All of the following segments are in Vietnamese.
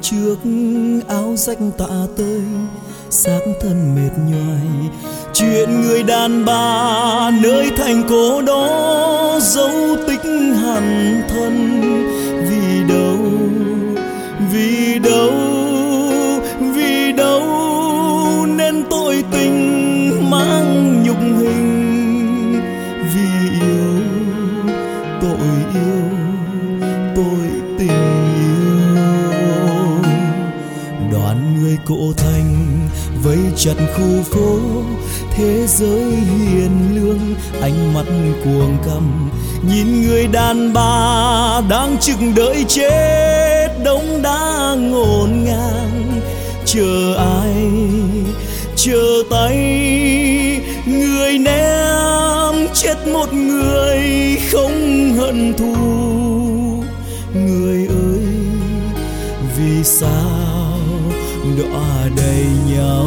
trước áo rách tả tơi, xác thân mệt nhoài. Chuyện người đàn bà nơi thành cổ đó dấu tích hằn thân. Vì đâu, vì đâu, vì đâu nên tội tình mang nhục hình. Vì yêu, tội yêu, tội tình yêu. Đoàn người cộ thành vây chặt khu phố, thế giới hiền lương ánh mắt cuồng căm. Nhìn người đàn bà đang chừng đợi chết, đống đá ngổn ngang. Chờ ai, chờ tay người ném chết một người không hận thù. Người ơi, vì sao đọa đầy nhau?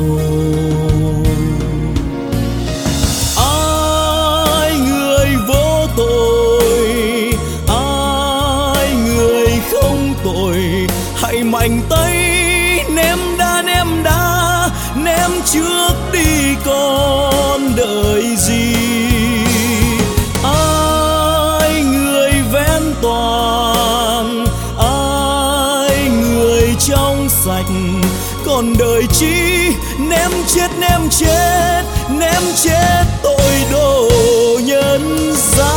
Ai người vô tội, ai người không tội, hãy mạnh tay ném đá, ném đá, ném trước đi còn đợi gì? Ai người ven toàn, ai người trong sạch, còn đợi chi? Ném chết, ném chết, ném chết tội đồ nhân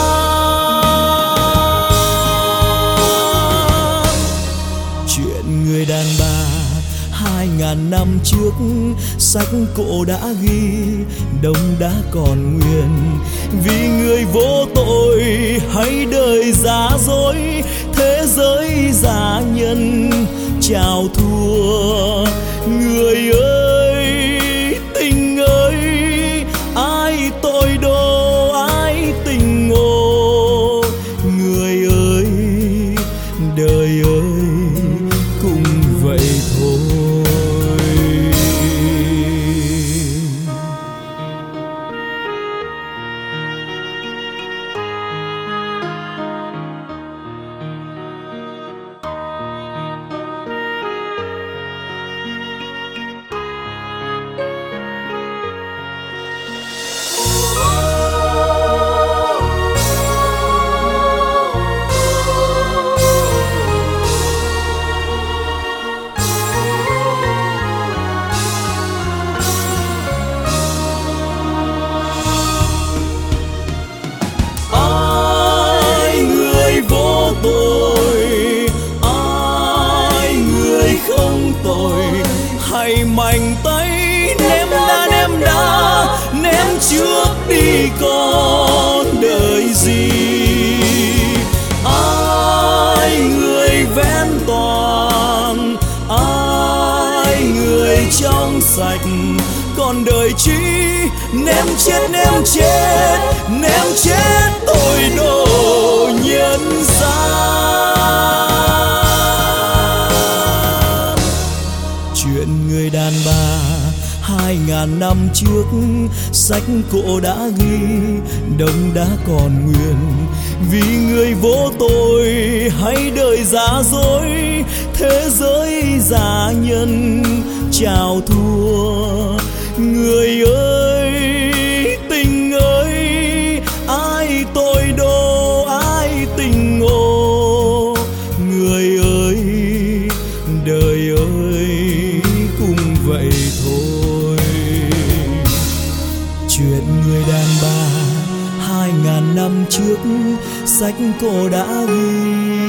gian. Chuyện người đàn bà 2000 năm trước sách cổ đã ghi, đông đã còn nguyên. Vì người vô tội hãy đời giả dối, thế giới giả nhân chào thua. Người ơi, tình ơi, ai tội đồ, ai tình ngộ. Người ơi, đời ơi, cũng vậy thôi. Hãy mạnh tay ném đá, ném đá, ném trước đi còn đợi gì? Ai người ven toàn, ai người trong sạch, còn đợi chi? Ném chết, ném chết, ném chết tội đồ nhân gian. Chuyện người đàn bà 2000 năm trước sách cổ đã ghi, đông đã còn nguyên. Vì người vô tội hãy đời giả dối, thế giới giả nhân chào thua. Người ơi, tình ơi, ai tội đồ, ai tình ngộ. Người ơi, đời ơi, cũng vậy thôi. Chuyện người đàn bà 2000 năm trước sách cổ đã ghi,